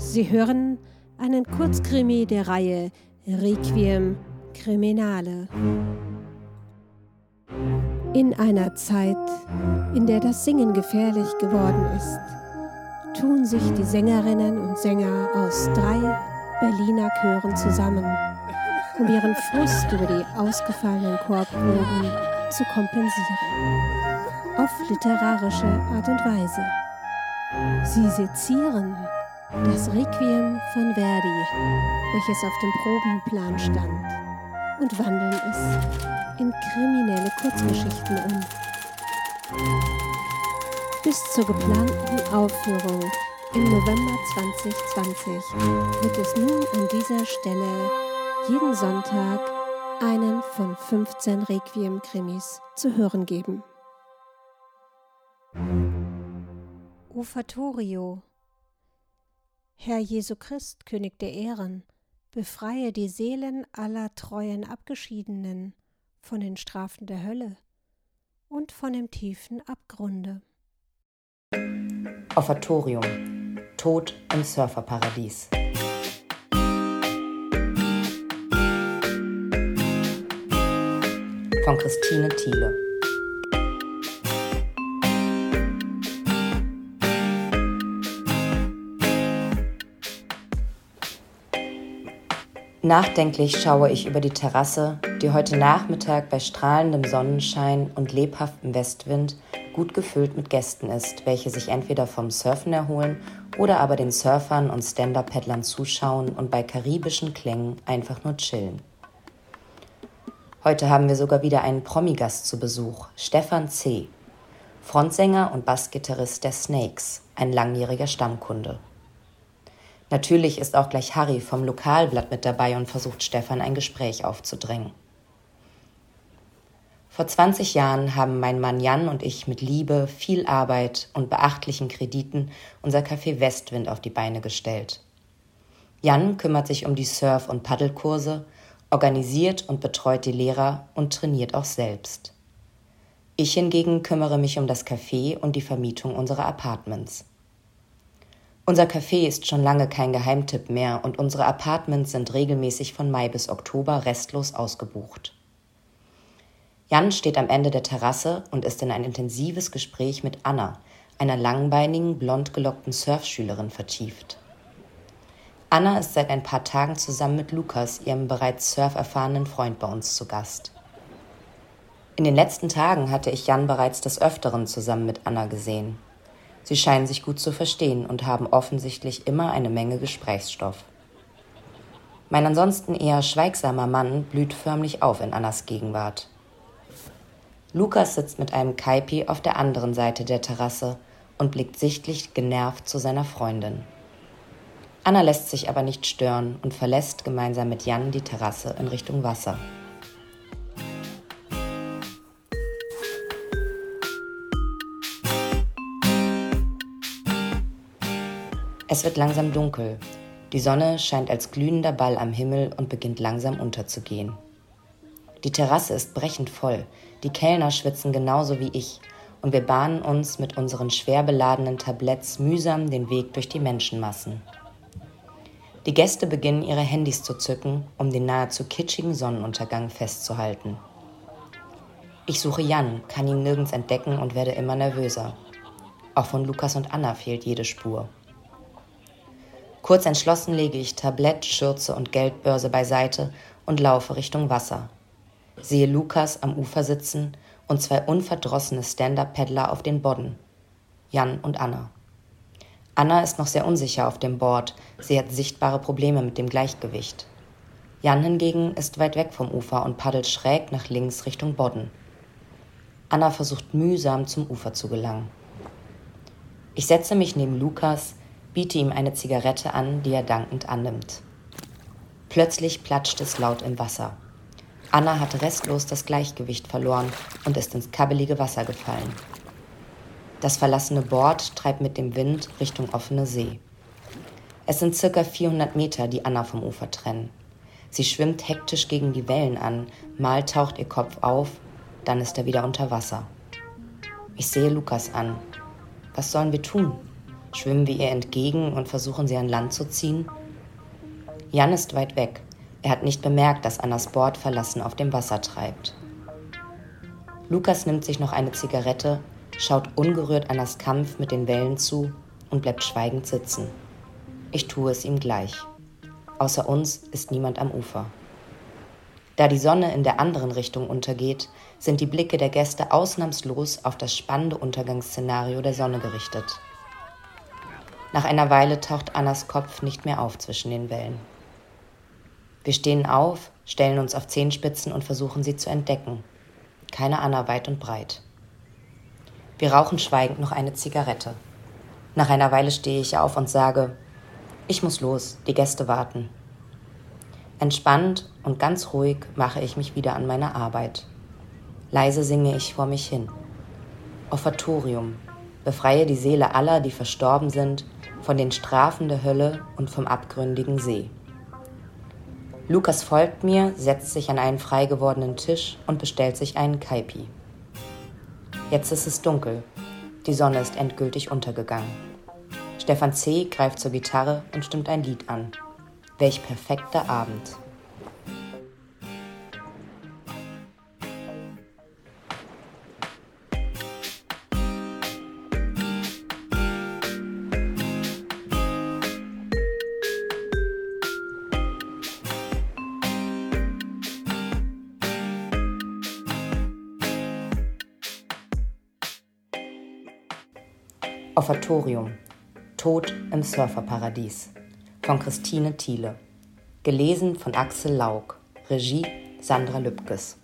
Sie hören einen Kurzkrimi der Reihe Requiem Criminale. In einer Zeit, in der das Singen gefährlich geworden ist, tun sich die Sängerinnen und Sänger aus 3 Berliner Chören zusammen, um ihren Frust über die ausgefallenen Chorproben zu kompensieren. Auf literarische Art und Weise. Sie sezieren das Requiem von Verdi, welches auf dem Probenplan stand, und wandeln es in kriminelle Kurzgeschichten um. Bis zur geplanten Aufführung im November 2020 wird es nun an dieser Stelle jeden Sonntag einen von 15 Requiem-Krimis zu hören geben. Offertorio. Herr Jesu Christ, König der Ehren, befreie die Seelen aller treuen Abgeschiedenen von den Strafen der Hölle und von dem tiefen Abgrunde. Offertorium. Tod im Surferparadies. Von Christine Thiele. Nachdenklich schaue ich über die Terrasse, die heute Nachmittag bei strahlendem Sonnenschein und lebhaftem Westwind gut gefüllt mit Gästen ist, welche sich entweder vom Surfen erholen oder aber den Surfern und Stand-Up-Paddlern zuschauen und bei karibischen Klängen einfach nur chillen. Heute haben wir sogar wieder einen Promi-Gast zu Besuch, Stefan C., Frontsänger und Bassgitarrist der Snakes, ein langjähriger Stammkunde. Natürlich ist auch gleich Harry vom Lokalblatt mit dabei und versucht Stefan ein Gespräch aufzudrängen. Vor 20 Jahren haben mein Mann Jan und ich mit Liebe, viel Arbeit und beachtlichen Krediten unser Café Westwind auf die Beine gestellt. Jan kümmert sich um die Surf- und Paddelkurse, organisiert und betreut die Lehrer und trainiert auch selbst. Ich hingegen kümmere mich um das Café und die Vermietung unserer Apartments. Unser Café ist schon lange kein Geheimtipp mehr und unsere Apartments sind regelmäßig von Mai bis Oktober restlos ausgebucht. Jan steht am Ende der Terrasse und ist in ein intensives Gespräch mit Anna, einer langbeinigen, blond gelockten Surfschülerin, vertieft. Anna ist seit ein paar Tagen zusammen mit Lukas, ihrem bereits surferfahrenen Freund, bei uns zu Gast. In den letzten Tagen hatte ich Jan bereits des Öfteren zusammen mit Anna gesehen. Sie scheinen sich gut zu verstehen und haben offensichtlich immer eine Menge Gesprächsstoff. Mein ansonsten eher schweigsamer Mann blüht förmlich auf in Annas Gegenwart. Lukas sitzt mit einem Kaipi auf der anderen Seite der Terrasse und blickt sichtlich genervt zu seiner Freundin. Anna lässt sich aber nicht stören und verlässt gemeinsam mit Jan die Terrasse in Richtung Wasser. Es wird langsam dunkel. Die Sonne scheint als glühender Ball am Himmel und beginnt langsam unterzugehen. Die Terrasse ist brechend voll. Die Kellner schwitzen genauso wie ich und wir bahnen uns mit unseren schwer beladenen Tabletts mühsam den Weg durch die Menschenmassen. Die Gäste beginnen ihre Handys zu zücken, um den nahezu kitschigen Sonnenuntergang festzuhalten. Ich suche Jan, kann ihn nirgends entdecken und werde immer nervöser. Auch von Lukas und Anna fehlt jede Spur. Kurz entschlossen lege ich Tablett, Schürze und Geldbörse beiseite und laufe Richtung Wasser. Sehe Lukas am Ufer sitzen und 2 unverdrossene Stand-Up-Paddler auf den Bodden. Jan und Anna. Anna ist noch sehr unsicher auf dem Board. Sie hat sichtbare Probleme mit dem Gleichgewicht. Jan hingegen ist weit weg vom Ufer und paddelt schräg nach links Richtung Bodden. Anna versucht mühsam zum Ufer zu gelangen. Ich setze mich neben Lukas, biete ihm eine Zigarette an, die er dankend annimmt. Plötzlich platscht es laut im Wasser. Anna hat restlos das Gleichgewicht verloren und ist ins kabbelige Wasser gefallen. Das verlassene Board treibt mit dem Wind Richtung offene See. Es sind ca. 400 Meter, die Anna vom Ufer trennen. Sie schwimmt hektisch gegen die Wellen an, mal taucht ihr Kopf auf, dann ist er wieder unter Wasser. Ich sehe Lukas an. Was sollen wir tun? Schwimmen wir ihr entgegen und versuchen sie an Land zu ziehen? Jan ist weit weg. Er hat nicht bemerkt, dass Annas Board verlassen auf dem Wasser treibt. Lukas nimmt sich noch eine Zigarette, schaut ungerührt Annas Kampf mit den Wellen zu und bleibt schweigend sitzen. Ich tue es ihm gleich. Außer uns ist niemand am Ufer. Da die Sonne in der anderen Richtung untergeht, sind die Blicke der Gäste ausnahmslos auf das spannende Untergangsszenario der Sonne gerichtet. Nach einer Weile taucht Annas Kopf nicht mehr auf zwischen den Wellen. Wir stehen auf, stellen uns auf Zehenspitzen und versuchen sie zu entdecken. Keine Anna weit und breit. Wir rauchen schweigend noch eine Zigarette. Nach einer Weile stehe ich auf und sage, ich muss los, die Gäste warten. Entspannt und ganz ruhig mache ich mich wieder an meine Arbeit. Leise singe ich vor mich hin. Offertorium, befreie die Seele aller, die verstorben sind, von den Strafen der Hölle und vom abgründigen See. Lukas folgt mir, setzt sich an einen frei gewordenen Tisch und bestellt sich einen Kaipi. Jetzt ist es dunkel. Die Sonne ist endgültig untergegangen. Stefan C. greift zur Gitarre und stimmt ein Lied an. Welch perfekter Abend. Offertorium. Tod im Surferparadies. Von Christine Thiele. Gelesen von Axel Lauk. Regie Sandra Lübkes.